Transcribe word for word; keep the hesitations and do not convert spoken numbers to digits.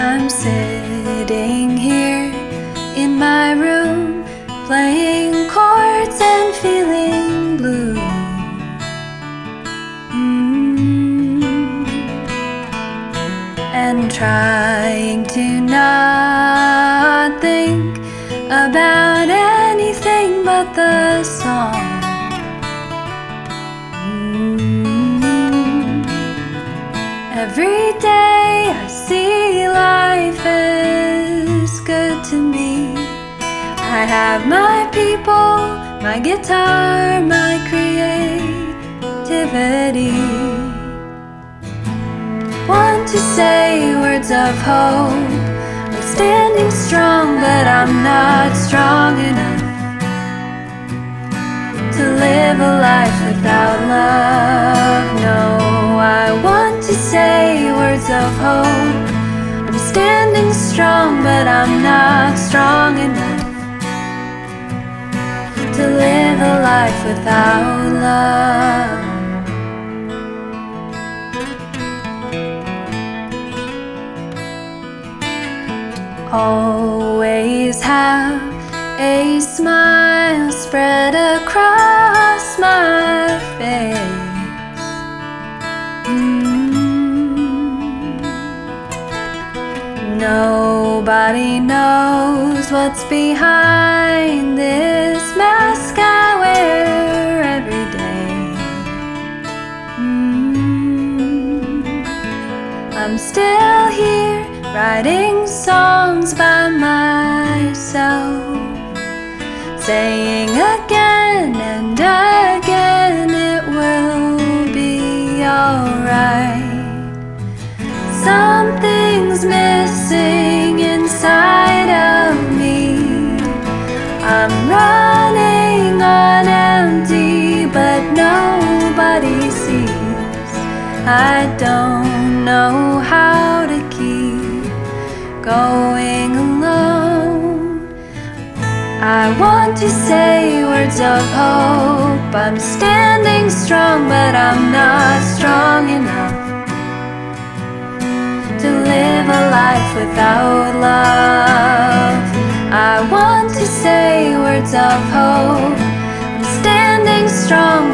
I'm sitting here in my room, playing chords and feeling blue. Mm. And trying to not think about anything but the song. Mm. Every day I see life is good to me. I have my people, my guitar, my creativity. Want to say words of hope. I'm standing strong, but I'm not strong enough to live a life without love. No, I want to say words of hope. I'm standing strong, but I'm not strong enough to live a life without love. Always have a smile spread across my face. Mm. Nobody knows what's behind this mask I wear every day. Mm. I'm still here writing songs by myself, saying again and again it will be alright. Something's missing inside of me. I'm running on empty, but nobody sees. I don't know how to keep going alone. I want to say words of hope. I'm standing strong, but I'm not strong enough to live a life without love. I want to say words of hope. I'm standing strong,